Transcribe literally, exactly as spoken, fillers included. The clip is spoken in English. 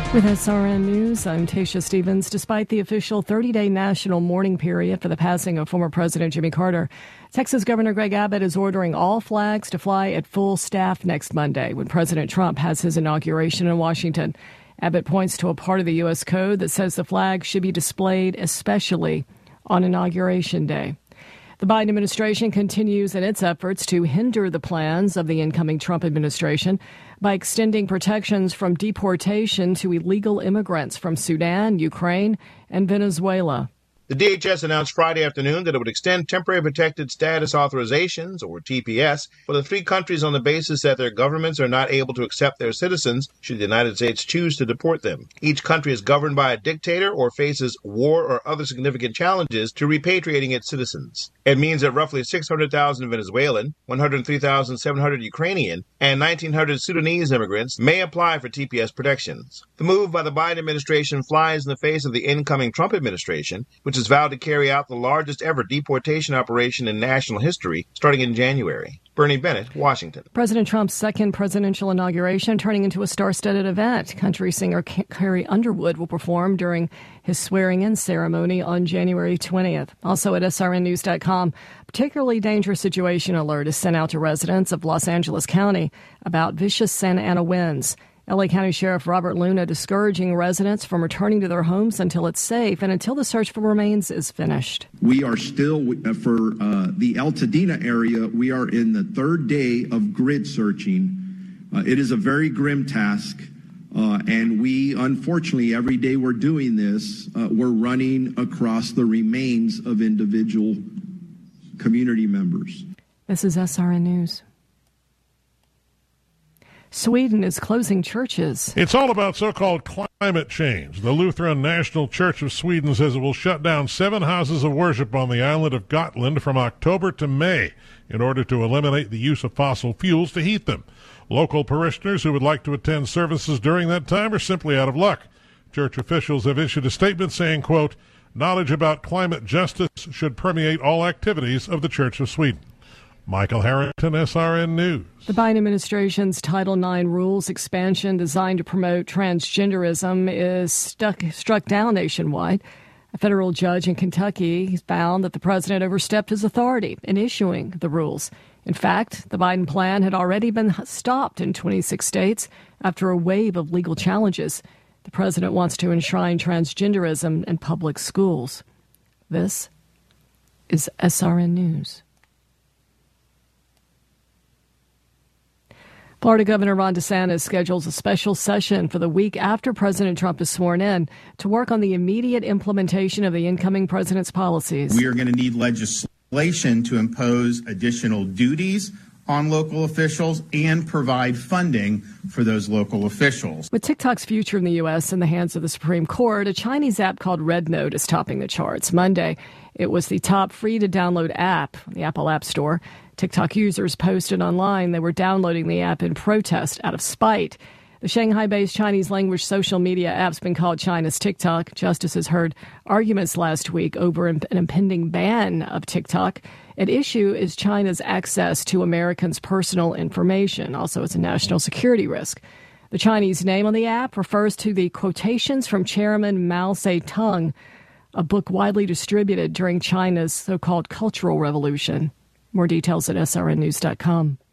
With S R N News, I'm Tasha Stevens. Despite the official thirty-day national mourning period for the passing of former President Jimmy Carter, Texas Governor Greg Abbott is ordering all flags to fly at full staff next Monday when President Trump has his inauguration in Washington. Abbott points to a part of the U S code that says the flag should be displayed especially on Inauguration Day. The Biden administration continues in its efforts to hinder the plans of the incoming Trump administration by extending protections from deportation to illegal immigrants from Sudan, Ukraine, and Venezuela. The D H S announced Friday afternoon that it would extend temporary protected status authorizations, or T P S, for the three countries on the basis that their governments are not able to accept their citizens should the United States choose to deport them. Each country is governed by a dictator or faces war or other significant challenges to repatriating its citizens. It means that roughly six hundred thousand Venezuelan, one hundred three thousand seven hundred Ukrainian, and nineteen hundred Sudanese immigrants may apply for T P S protections. The move by the Biden administration flies in the face of the incoming Trump administration, which is vowed to carry out the largest ever deportation operation in national history starting in January. Bernie Bennett, Washington. President Trump's second presidential inauguration turning into a star-studded event. Country singer Carrie Underwood will perform during his swearing-in ceremony on January twentieth. Also at S R N news dot com, particularly dangerous situation alert is sent out to residents of Los Angeles County about vicious Santa Ana winds. L A County Sheriff Robert Luna discouraging residents from returning to their homes until it's safe and until the search for remains is finished. We are still, for uh, the Altadena area, we are in the third day of grid searching. Uh, it is a very grim task, uh, and we, unfortunately, every day we're doing this, uh, we're running across the remains of individual community members. This is S R N News. Sweden is closing churches. It's all about so-called climate change. The Lutheran National Church of Sweden says it will shut down seven houses of worship on the island of Gotland from October to May in order to eliminate the use of fossil fuels to heat them. Local parishioners who would like to attend services during that time are simply out of luck. Church officials have issued a statement saying, quote, knowledge about climate justice should permeate all activities of the Church of Sweden. Michael Harrington, S R N News. The Biden administration's Title nine rules expansion designed to promote transgenderism is stuck, struck down nationwide. A federal judge in Kentucky found that the president overstepped his authority in issuing the rules. In fact, the Biden plan had already been stopped in twenty-six states after a wave of legal challenges. The president wants to enshrine transgenderism in public schools. This is S R N News. Florida Governor Ron DeSantis schedules a special session for the week after President Trump is sworn in to work on the immediate implementation of the incoming president's policies. We are going to need legislation to impose additional duties on local officials and provide funding for those local officials. With TikTok's future in the U S in the hands of the Supreme Court, a Chinese app called Red Note is topping the charts. Monday, it was the top free-to-download app on the Apple App Store. TikTok users posted online they were downloading the app in protest out of spite. The Shanghai-based Chinese-language social media app's been called China's TikTok. Justices heard arguments last week over an impending ban of TikTok. At issue is China's access to Americans' personal information. Also, it's a national security risk. The Chinese name on the app refers to the quotations from Chairman Mao Zedong, a book widely distributed during China's so-called Cultural Revolution. More details at S R N news dot com.